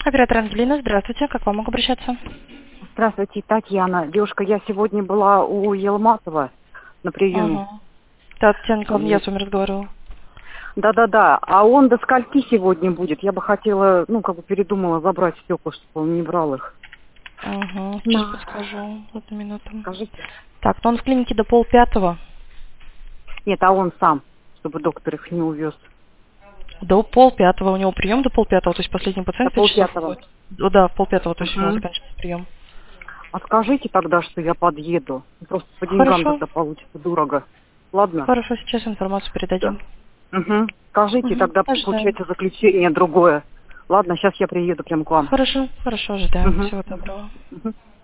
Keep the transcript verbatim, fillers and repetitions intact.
Оператор Ангелина, здравствуйте. Как вам могу обращаться? Здравствуйте, Татьяна. Девушка, я сегодня была у Елматова на приеме. Ага. Татьяна Николаевна, я с вами разговаривала. Да-да-да. А он до скольки сегодня будет? Я бы хотела, ну, как бы передумала забрать стекла, чтобы он не брал их. Ага, сейчас Да. подскажу. Одну минуту. Скажите. Так, ну он в клинике до полпятого. Нет, а он сам, чтобы доктор их не увез. До полпятого. У него прием до полпятого, то есть последний пациент До в пять часов полпятого. будет. О, да, в полпятого, то есть у него Угу. заканчивается прием. А скажите тогда, что я подъеду. Просто по деньгам Хорошо. тогда получится дорого. Ладно? Хорошо, сейчас информацию Да. передадим. Угу. Скажите, Угу. тогда Ожидаем. получается заключение другое. Ладно, сейчас я приеду прямо к вам. Хорошо, хорошо, ожидаем. Угу. Всего доброго. Угу.